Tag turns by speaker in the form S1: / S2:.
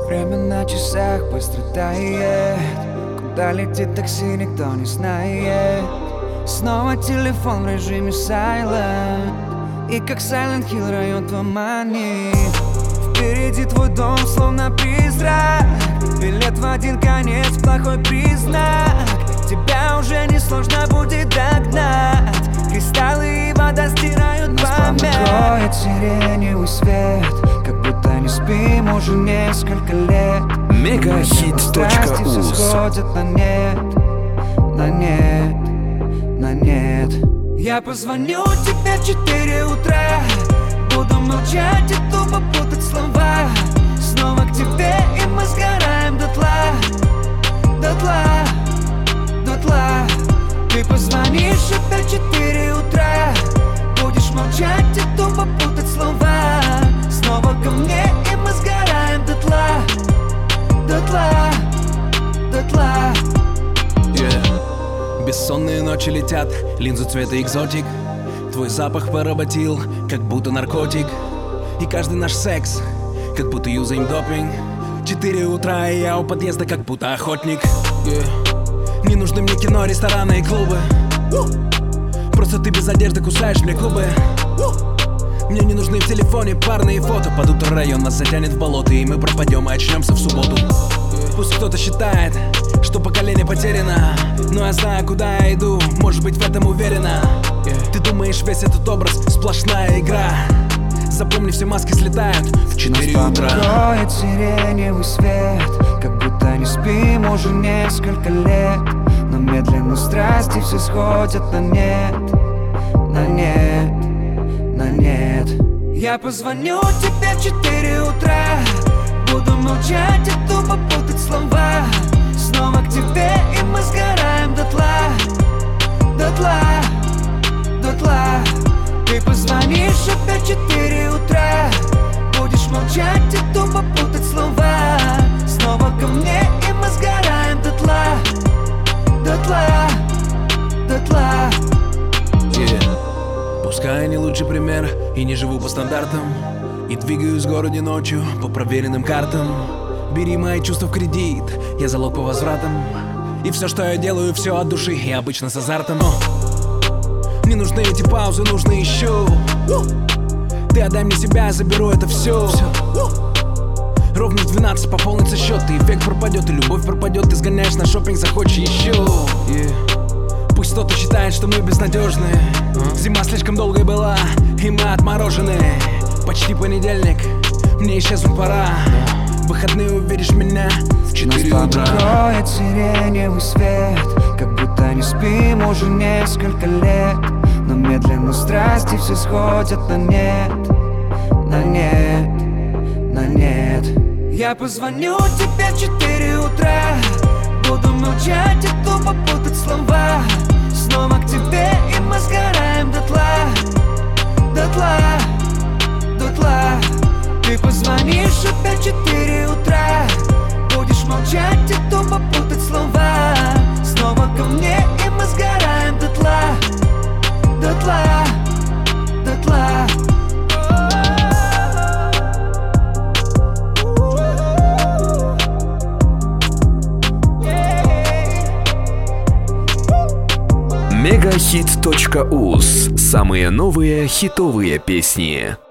S1: Время на часах быстро тает. Куда летит такси, никто не знает. Снова телефон в режиме silent. И как Silent Hill район туманит. Впереди твой дом, словно призрак. Билет в один конец, плохой признак. Тебя уже несложно будет догнать. Кристаллы и вода стирают память. Нас покроет сиреневый свет, как будто не спим уже несколько лет.
S2: Megahit.uz.
S1: Страсти все сходят на нет, на нет, на нет. Я позвоню тебе в 4 утра. Буду молчать и тупо путать слова. Снова к тебе, и мы сгораем дотла. Дотла, дотла. Ты позвонишь опять в 4 утра. Будешь молчать и тупо путать слова. Снова ко мне, и мы сгораем дотла. Дотла, дотла.
S2: Бессонные ночи летят, линзу цвета экзотик. Твой запах поработил, как будто наркотик. И каждый наш секс, как будто юзаем допинг. 4 утра, и я у подъезда, как будто охотник. Не нужны мне кино, рестораны и клубы. Просто ты без одежды кусаешь мне губы. Мне не нужны в телефоне парные фото. Под утро район нас затянет в болото, и мы пропадем и очнемся в субботу. Пусть кто-то считает, что поколение потеряно, но я знаю, куда я иду, можешь быть в этом уверена. Ты думаешь, весь этот образ сплошная игра? Запомни, все маски слетают в 4 утра.
S1: Нас покроет сиреневый свет, как будто не спим уже несколько лет. Но медленно страсти все сходят на нет, на нет, на нет. Я позвоню тебе в 4 утра. Буду молчать и тупо путать слова. Снова к тебе, и мы сгораем дотла. Дотла, дотла. Ты позвонишь опять в 4 утра. Будешь молчать и тупо путать слова. Снова ко мне, и мы сгораем дотла. Дотла, дотла.
S2: Пускай я не лучший пример и не живу по стандартам, и двигаюсь в городе ночью по проверенным картам. Бери мои чувства в кредит, я залог по возвратам. И все, что я делаю, все от души, и обычно с азартом. Не нужны эти паузы, нужны еще. Ты отдай мне себя, я заберу это все. Ровно в 12 пополнится счет, и эффект пропадет, и любовь пропадет. Ты сгоняешь на шопинг, захочешь еще. Пусть кто-то считает, что мы безнадежны. Зима слишком долгой была, и мы отморожены. Почти понедельник, мне исчезнуть пора. В выходные увидишь меня в 4 утра.
S1: Нас покроет сиреневый свет, как будто не спим уже несколько лет. Но медленно страсти все сходят на нет, на нет, на нет. Я позвоню тебе в 4 утра. Буду молчать и тупо путать слова. Снова к тебе, и мы сгораем дотла. Дотла, дотла. Ты позвонишь опять в 4 утра. Будешь молчать и тупо путать слова. Снова ко мне, и мы сгораем дотла. Дотла, дотла.
S3: Megahit.uz. Самые новые хитовые песни.